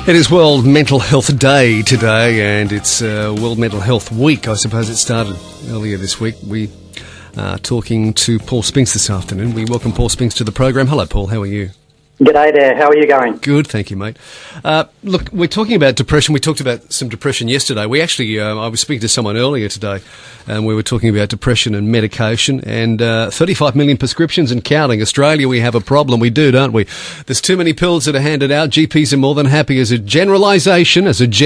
It is World Mental Health Day today, and it's World Mental Health Week. I suppose it started earlier this week. We are talking to Paul Spinks this afternoon. We welcome Paul Spinks to the program. Hello, Paul. How are you? G'day there. How are you going? Good, thank you, mate. Look, we're talking about depression. We talked about some depression yesterday. We actually, I was speaking to someone earlier today, and we were talking about depression and medication, and 35 million prescriptions and counting. Australia, we have a problem. We do, don't we? There's too many pills that are handed out. GPs are more than happy as a generalisation,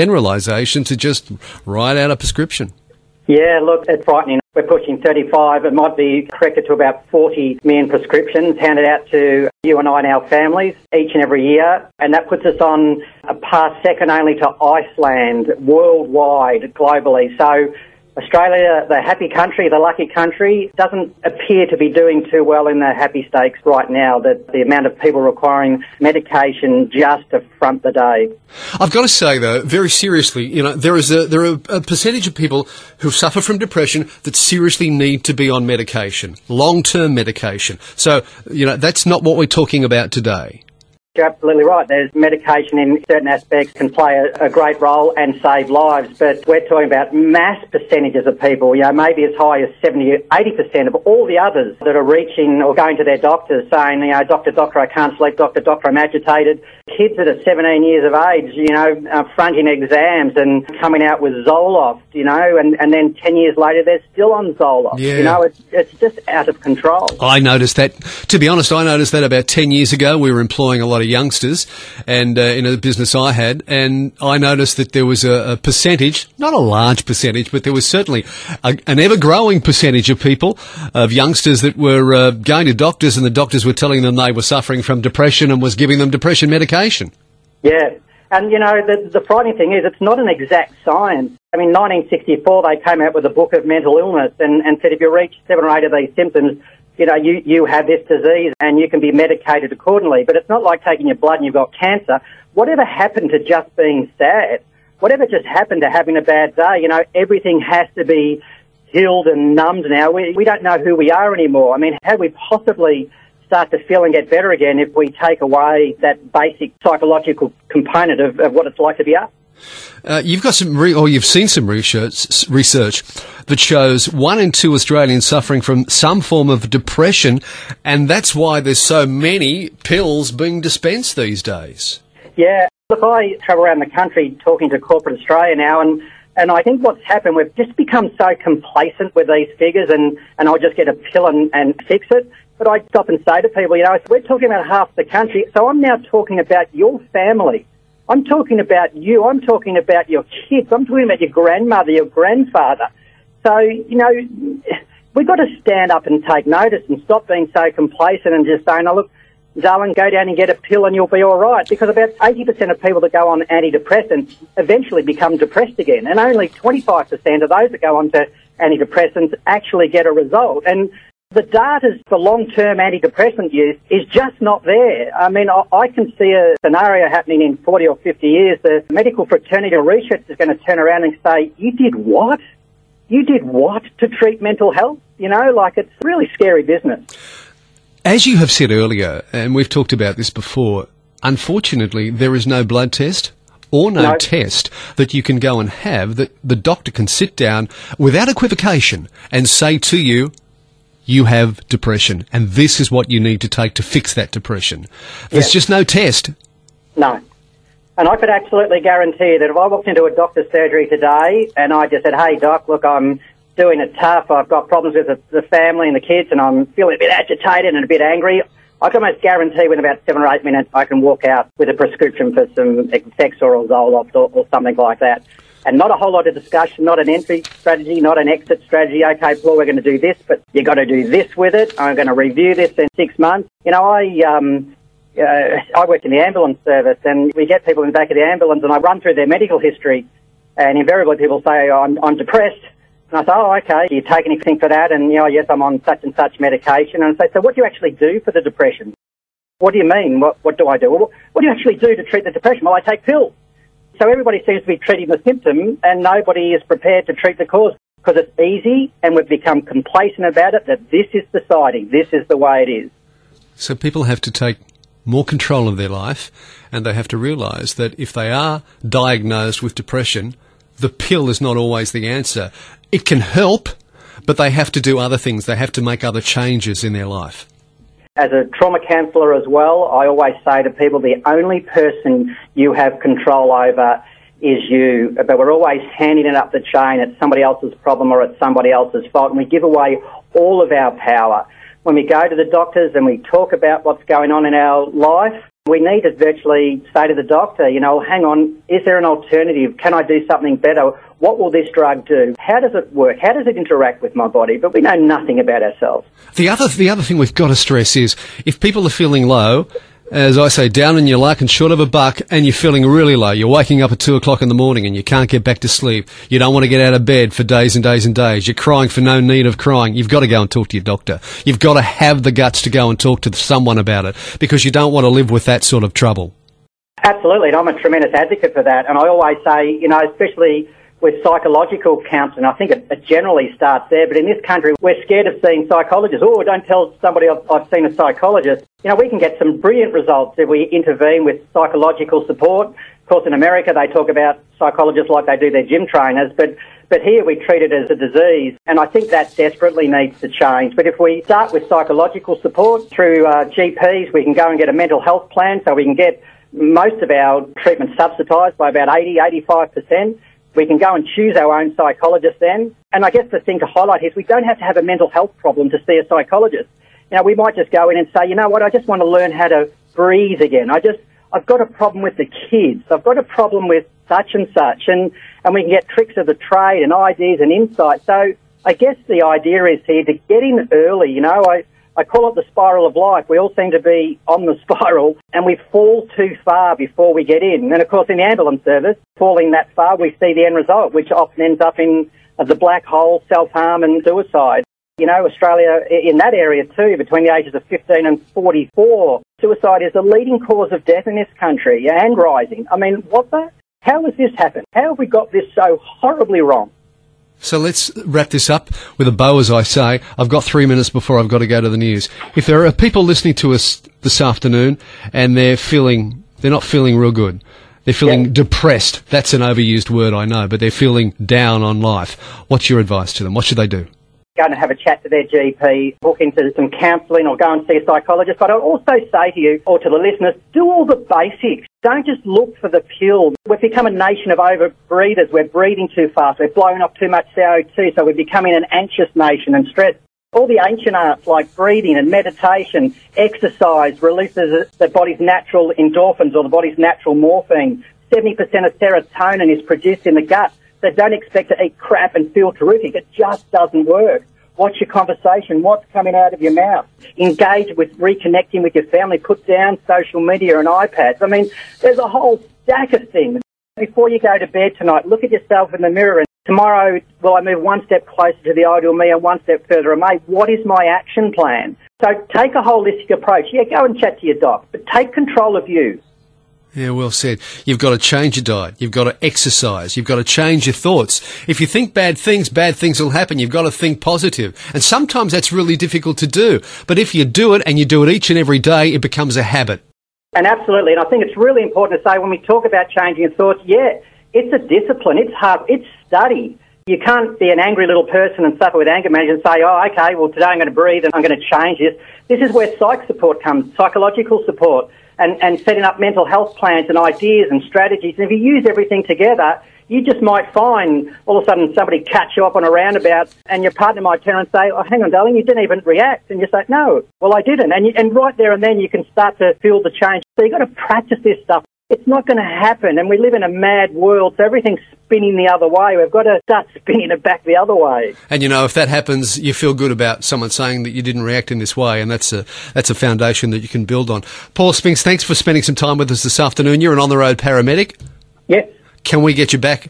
to just write out a prescription. Yeah, look, it's frightening. We're pushing 35. It might be corrected to about 40 million prescriptions handed out to you and I and our families each and every year. And that puts us on a path second only to Iceland worldwide, globally. So Australia, the happy country, the lucky country, doesn't appear to be doing too well in the happy stakes right now, that the amount of people requiring medication just to front the day. I've got to say, though, very seriously, you know, there are a percentage of people who suffer from depression that seriously need to be on medication, long-term medication. So, you know, that's not what we're talking about today. You're absolutely right. There's medication in certain aspects can play a great role and save lives, but we're talking about mass percentages of people, you know, maybe as high as 70 or 80% of all the others that are reaching or going to their doctors saying, you know, doctor, I can't sleep, doctor, I'm agitated. Kids that are 17 years of age, you know, fronting exams and coming out with Zoloft, you know, and then 10 years later they're still on Zoloft. Yeah. You know, it's just out of control. I noticed that. To be honest, I noticed that about 10 years ago. We were employing a lot of youngsters and in a business I had, and I noticed that there was a percentage, not a large percentage, but there was certainly an ever-growing percentage of people, of youngsters that were going to doctors, and the doctors were telling them they were suffering from depression and was giving them depression medication. Yeah, and you know, the frightening thing is it's not an exact science. I mean, 1964 they came out with a book of mental illness and said if you reach 7 or 8 of these symptoms, you know, you have this disease and you can be medicated accordingly. But it's not like taking your blood and you've got cancer. Whatever happened to just being sad, whatever just happened to having a bad day, you know, everything has to be healed and numbed now. We don't know who we are anymore. I mean, how do we possibly start to feel and get better again if we take away that basic psychological component of what it's like to be us? You've got you've seen some research that shows 1 in 2 Australians suffering from some form of depression, and that's why there's so many pills being dispensed these days. Yeah. Look, I travel around the country talking to corporate Australia now, and I think what's happened, we've just become so complacent with these figures, and I'll just get a pill and fix it. But I stop and say to people, you know, we're talking about half the country, so I'm now talking about your family. I'm talking about you. I'm talking about your kids. I'm talking about your grandmother, your grandfather. So, you know, we've got to stand up and take notice and stop being so complacent and just saying, oh, look, darling, go down and get a pill and you'll be all right. Because about 80% of people that go on antidepressants eventually become depressed again. And only 25% of those that go on to antidepressants actually get a result. And the data for long-term antidepressant use is just not there. I mean, I can see a scenario happening in 40 or 50 years. The medical fraternity or research is going to turn around and say, you did what? You did what to treat mental health? You know, like, it's really scary business. As you have said earlier, and we've talked about this before, unfortunately, there is no blood test or no test that you can go and have that the doctor can sit down without equivocation and say to you, you have depression, and this is what you need to take to fix that depression. There's just no test. No. And I could absolutely guarantee that if I walked into a doctor's surgery today and I just said, hey, doc, look, I'm doing it tough, I've got problems with the family and the kids, and I'm feeling a bit agitated and a bit angry, I can almost guarantee within about 7 or 8 minutes I can walk out with a prescription for some Effexor or Zoloft or something like that. And not a whole lot of discussion, not an entry strategy, not an exit strategy. Okay, Paul, we're going to do this, but you've got to do this with it. I'm going to review this in 6 months. You know, I work in the ambulance service, and we get people in the back of the ambulance, and I run through their medical history, and invariably people say, oh, I'm depressed. And I say, oh, okay, do you take anything for that? And, you know, yes, I'm on such and such medication. And I say, so what do you actually do for the depression? What do you mean? What do I do? Well, what do you actually do to treat the depression? Well, I take pills. So everybody seems to be treating the symptom and nobody is prepared to treat the cause because it's easy and we've become complacent about it, that this is society, this is the way it is. So people have to take more control of their life, and they have to realise that if they are diagnosed with depression, the pill is not always the answer. It can help, but they have to do other things. They have to make other changes in their life. As a trauma counsellor as well, I always say to people, the only person you have control over is you. But we're always handing it up the chain. It's somebody else's problem or it's somebody else's fault, and we give away all of our power. When we go to the doctors and we talk about what's going on in our life, we need to virtually say to the doctor, you know, hang on, is there an alternative? Can I do something better? What will this drug do? How does it work? How does it interact with my body? But we know nothing about ourselves. The other thing we've got to stress is if people are feeling low, as I say, down in your luck and short of a buck, and you're feeling really low, you're waking up at 2 o'clock in the morning and you can't get back to sleep, you don't want to get out of bed for days and days and days, you're crying for no need of crying, you've got to go and talk to your doctor. You've got to have the guts to go and talk to someone about it, because you don't want to live with that sort of trouble. Absolutely, and I'm a tremendous advocate for that. And I always say, you know, especially with psychological counselling, I think it generally starts there, but in this country we're scared of seeing psychologists. Oh, don't tell somebody I've seen a psychologist. You know, we can get some brilliant results if we intervene with psychological support. Of course, in America they talk about psychologists like they do their gym trainers, but here we treat it as a disease, and I think that desperately needs to change. But if we start with psychological support through GPs, we can go and get a mental health plan, so we can get most of our treatment subsidised by about 85%. We can go and choose our own psychologist then. And I guess the thing to highlight is we don't have to have a mental health problem to see a psychologist. You know, we might just go in and say, you know what, I just want to learn how to breathe again. I've got a problem with the kids. I've got a problem with such and such. And we can get tricks of the trade and ideas and insights. So I guess the idea is here to get in early. You know, I call it the spiral of life. We all seem to be on the spiral and we fall too far before we get in. And of course, in the ambulance service, falling that far, we see the end result, which often ends up in the black hole, self-harm and suicide. You know, Australia, in that area too, between the ages of 15 and 44, suicide is the leading cause of death in this country and rising. I mean, how has this happened? How have we got this so horribly wrong? So let's wrap this up with a bow, as I say. I've got 3 minutes before I've got to go to the news. If there are people listening to us this afternoon and they're not feeling real good, they're feeling depressed, that's an overused word, I know, but they're feeling down on life, what's your advice to them? What should they do? Go and have a chat to their GP, book into some counselling or go and see a psychologist. But I'll also say to you, or to the listeners, do all the basics. Don't just look for the pill. We've become a nation of over-breathers. We're breathing too fast. We're blowing off too much CO2, so we're becoming an anxious nation and stressed. All the ancient arts like breathing and meditation, exercise releases the body's natural endorphins or the body's natural morphine. 70% of serotonin is produced in the gut. So don't expect to eat crap and feel terrific. It just doesn't work. Watch your conversation. What's coming out of your mouth? Engage with reconnecting with your family. Put down social media and iPads. I mean, there's a whole stack of things. Before you go to bed tonight, look at yourself in the mirror and tomorrow, will I move one step closer to the ideal me and one step further away? What is my action plan? So take a holistic approach. Yeah, go and chat to your doc, but take control of you. Yeah, well said. You've got to change your diet. You've got to exercise. You've got to change your thoughts. If you think bad things will happen. You've got to think positive. And sometimes that's really difficult to do. But if you do it and you do it each and every day, it becomes a habit. And absolutely. And I think it's really important to say when we talk about changing your thoughts, yeah, it's a discipline. It's hard. It's study. You can't be an angry little person and suffer with anger management and say, oh, okay, well, today I'm going to breathe and I'm going to change this. This is where psych support comes, psychological support. And setting up mental health plans and ideas and strategies. And if you use everything together, you just might find all of a sudden somebody catch you up on a roundabout and your partner might turn and say, oh, hang on, darling, you didn't even react. And you say, no, well, I didn't. And right there and then you can start to feel the change. So you've got to practice this stuff. It's not going to happen. And we live in a mad world, so everything's spinning the other way. We've got to start spinning it back the other way. And, you know, if that happens, you feel good about someone saying that you didn't react in this way, and that's a foundation that you can build on. Paul Spinks, thanks for spending some time with us this afternoon. You're an on-the-road paramedic. Yes. Can we get you back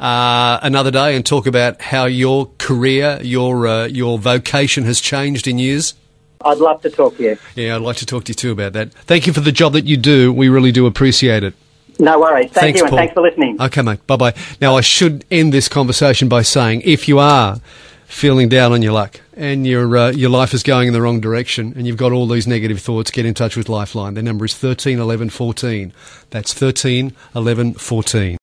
another day and talk about how your career, your vocation has changed in years? I'd love to talk to you. Yeah, I'd like to talk to you too about that. Thank you for the job that you do. We really do appreciate it. No worries. Thanks, you, and Paul. Thanks for listening. Okay, mate. Bye-bye. Now, I should end this conversation by saying, if you are feeling down on your luck and your life is going in the wrong direction and you've got all these negative thoughts, get in touch with Lifeline. Their number is 13 11 14. That's 13 11 14.